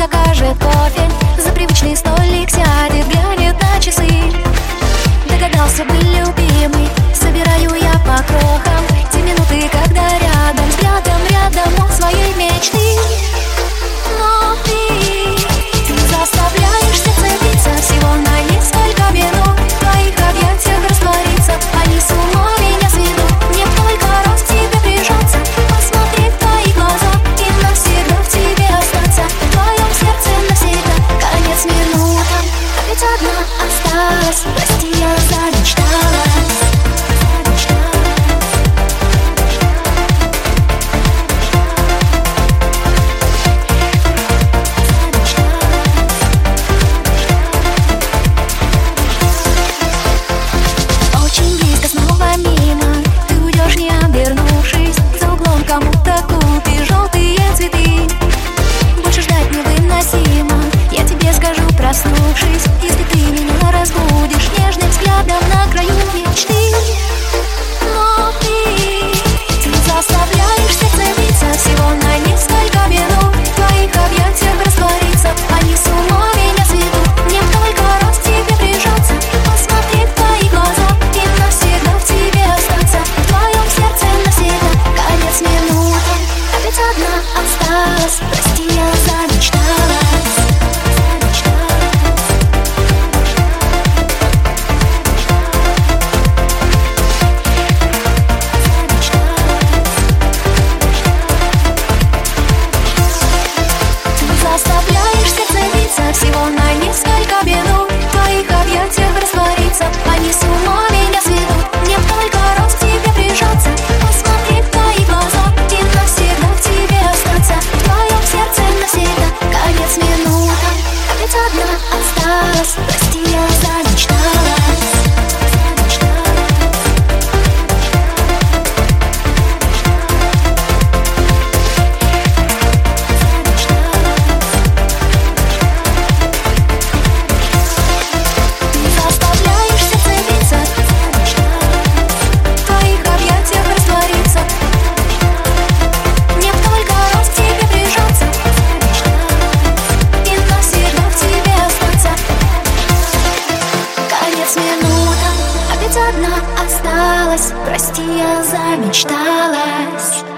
закажет кофе, за привычный столик сядет, глянет на часы. Догадался бы, любимый, собираю я по крохам те минуты, когда рядом, взглядом рядом у своей мечты. Но ты заставляешь сердце биться всего на несколько минут, в твоих объятиях раствориться, они с ума меня сведут. Мне только раз к тебе прижаться, посмотреть в твои глаза и навсегда в тебе остаться, в твоем сердце навсегда. Конец минутам, а ведь одна осталась, прости, я замечталась. Кому-то купишь желтые цветы, больше ждать невыносимо, я тебе скажу, проснувшись, если ты меня разбудишь нежным взглядом на краю мечты. Но ты заставляешь сердце биться всего на несколько минут, в твоих объятиях раствориться, они с ума меня сведут. Мне только раз к тебе прижаться, посмотреть в твои глаза и навсегда в тебе остаться, в твоем сердце навсегда. Конец минутам, а ведь одна осталась, прости, я замечталась. Заставляешь сердце биться всего на несколько минут, в твоих объятиях раствориться, они с ума меня сведут. Мне только раз к тебе прижаться, посмотреть в твои глаза и навсегда в тебе остаться, в твоем сердце навсегда. Конец минутам, а ведь одна осталась, прости, я замечталась. Минутам, а ведь одна осталась, прости, я замечталась.